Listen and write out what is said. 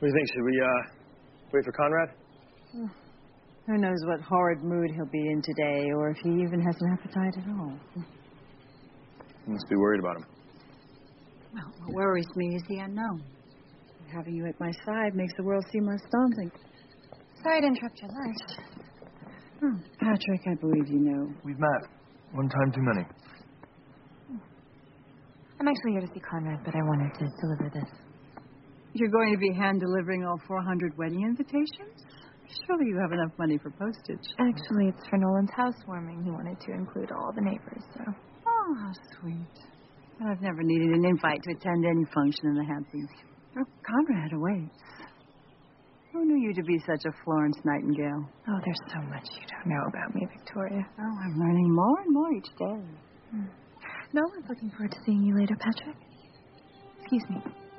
What do you think? Should we, wait for Conrad? Who knows what horrid mood he'll be in today, or if he even has an appetite at all. You must be worried about him. Well, what worries me is the unknown. Having you at my side makes the world seem less daunting. Sorry to interrupt your lunch. Oh, Patrick, I believe you know. We've met. One time too many. I'm actually here to see Conrad, but I wanted to deliver this. You're going to be hand-delivering all 400 wedding invitations? Surely you have enough money for postage. Actually, it's for Nolan's housewarming. He wanted to include all the neighbors, so... Oh, how sweet. Well, I've never needed an invite to attend any function in the Hamptons. Oh, Conrad awaits. Who knew you to be such a Florence Nightingale? Oh, there's so much you don't know about me, Victoria. Oh, I'm learning more and more each day. Nolan's looking forward to seeing you later, Patrick. Excuse me.